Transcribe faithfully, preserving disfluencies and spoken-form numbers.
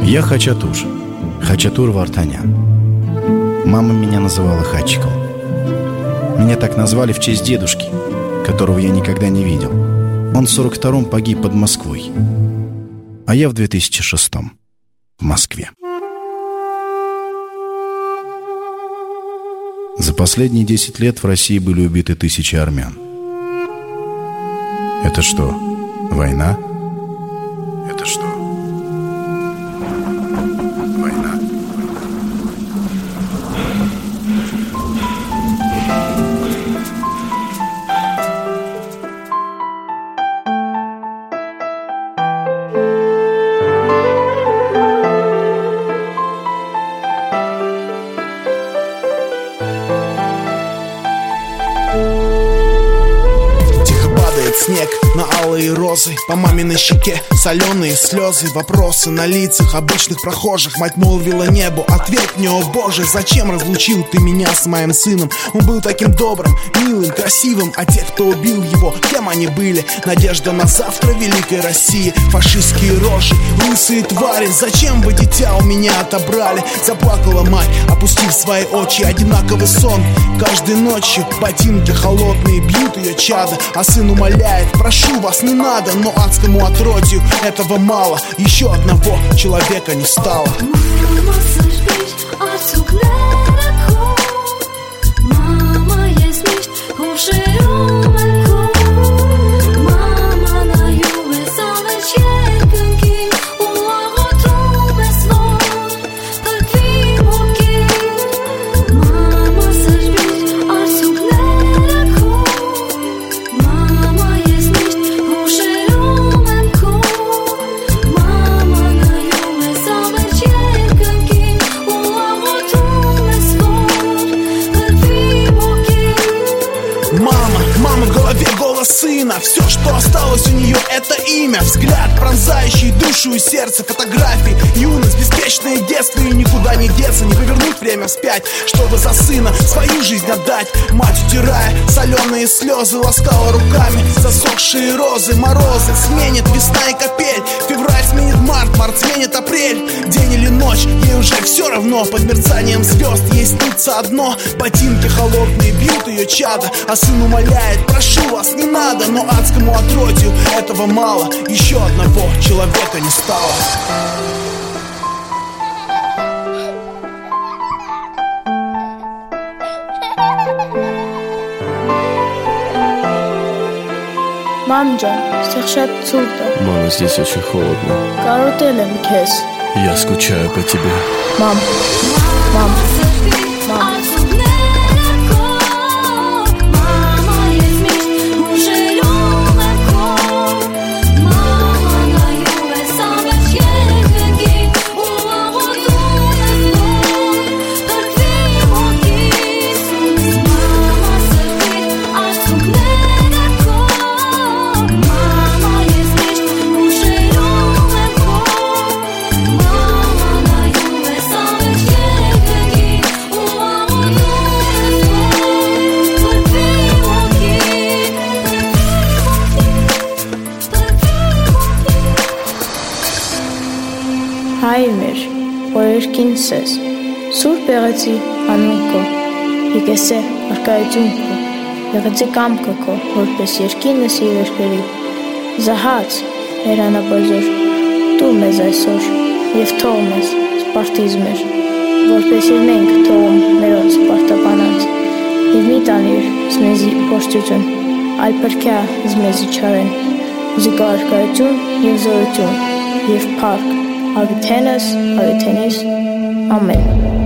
Я Хачатур, Хачатур Вартанян. Мама меня называла Хачиком. Меня так назвали в честь дедушки, которого я никогда не видел. Он в сорок втором погиб под Москвой, а я в две тысячи шестом в Москве. За последние десять лет в России были убиты тысячи армян. Это что, война? Это что? Война. Снег на алые розы, по маминой щеке соленые слезы. Вопросы на лицах обычных прохожих. Мать молвила небу: ответь мне, о Боже, зачем разлучил ты меня с моим сыном? Он был таким добрым, милым, красивым. А те, кто убил его, кем они были? Надежда на завтра великой России. Фашистские рожи, лысые твари, зачем вы дитя у меня отобрали? Заплакала мать, опустив свои очи. Одинаковый сон каждой ночью. Ботинки холодные бьют ее чадо, а сын умоляет: прошу вас, не надо. Но адскому отродью этого мало. Еще одного человека не стало. Сына. Все, что осталось у нее, это имя. Взгляд, пронзающий душу и сердце. Фотографии, юность, беспечное детство. И никуда не деться, не повернуть время вспять, чтобы за сына свою жизнь отдать. Мать, утирая соленые слезы, ласкала руками засохшие розы. Морозы сменит весна и капель. Февраль сменит март, март сменит апрель. День или ночь, ей уже все равно. Под мерцанием звезд ей снится одно. Ботинки холодные бьют ее чадо, а сын умоляет: прошу вас, не надо. Но адскому отродью этого мало. Еще одного человека не стало. Мамджан, сейчас цурда. Мама, здесь очень холодно. Карутелем кес. Я скучаю по тебе. Мам, мам, мам. Հայր օրերքինսես Սուրբ եղեցի անունքո Եկեսե արկայությունքո Եղեցի կամքը քո որպես երկինս իր երկրի Զահաց երանաբազոր Դու մեզ այսօր և թող մեզ սպարտիզ մեր Որպես և մենք թողում մերոց սպարտականանց Եվ մի տանիր զմեզի փորձություն Այլ պրկյա զմեզի չարեն Զիկա արկայություն և զորություն Եվ պարկ Ագիթենս, ագիթենիս, ամեն